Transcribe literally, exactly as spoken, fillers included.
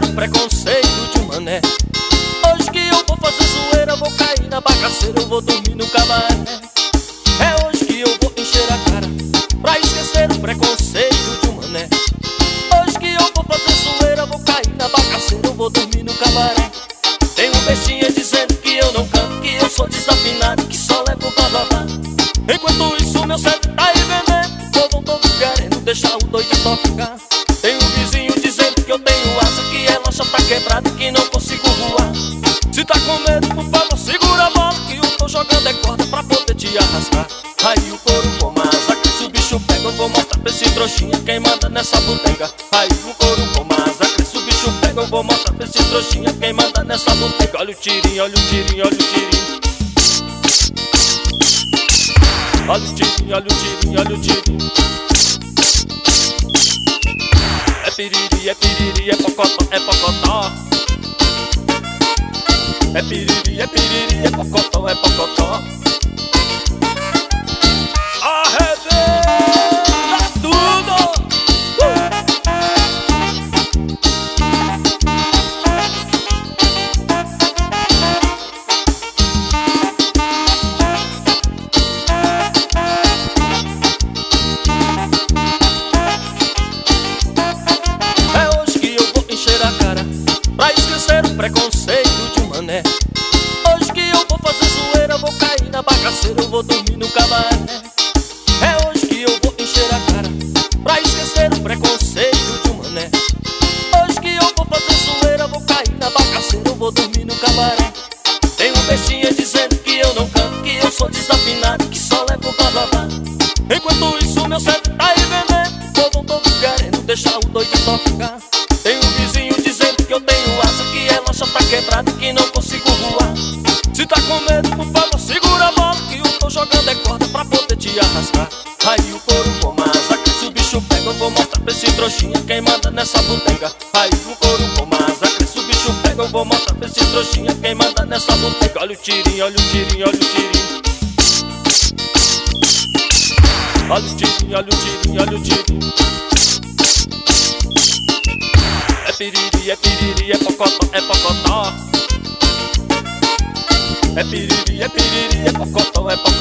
o preconceito de um mané. Hoje que eu vou fazer zoeira, vou cair na bagaceira, eu vou dormir no cabaré. É hoje que eu vou encher a cara pra esquecer o preconceito de um mané. Hoje que eu vou fazer zoeira, vou cair na bagaceira, eu vou dormir no cabaré. Tem um bestinha dizendo que eu não canto, que eu sou desafinado, que só levo blá blá blá. Enquanto isso meu cérebro tá aí vendendo, o povo todo querendo deixar o doido tocar. Tem um vizinho dizendo que eu tenho asa, que ela já tá quebrada, que não consigo voar. Se tá com medo, por favor, segura a bola, que eu tô jogando é corda pra poder te arrastar. Aí o couro com asa, que se o bicho pega, eu vou mostrar pra esse trouxinha quem manda nessa bodega. Aí o couro com asa, que se o bicho pega, eu vou mostrar pra esse trouxinha quem manda nessa bodega. Olha o tirinho, olha o tirinho, olha o tirinho. Olha o tirinho, olha o tirinho, olha o tirinho. É piriri, é piriri, é pocotó, é pocotó. É piriri, é piriri, é pocotó, é pocotó. Arrebenta tudo! É hoje que eu vou encher a cara pra esquecer o preconceito de um mané. Hoje que eu vou fazer zoeira, vou cair na bagaceira, eu vou dormir no cabaré. É hoje que eu vou encher a cara pra esquecer o preconceito de um mané. Hoje que eu vou fazer zoeira, vou cair na bagaceira, eu vou dormir no cabaré. Tem um bestinha dizendo que eu não canto, que eu sou desafinado, que só levo blá blá blá. Enquanto isso meu cérebro tá aí vendendo, o povo todo querendo deixar o doido tocar. Tem um vizinho dizendo que eu tenho asa, que ela já tá quebrada, que não consigo voar. Se tá com medo, por favor, segura a bola, que eu tô jogando é corda pra poder te arrastar. Aí o couro com asa, que se o bicho pega, eu vou mostrar pra esse trouxinha quem manda nessa bodega. Aí o couro com asa, que se o bicho pega, eu vou mostrar pra esse trouxinha quem manda nessa bodega. Olha o tirinho, olha o tirinho, olha o tirinho. Olha o tirinho, olha o tirinho, olha o tirinho. É piriri, é piriri, é pocotó, é pocotó. É piriri, é piriri, é pocotó, é pocotó.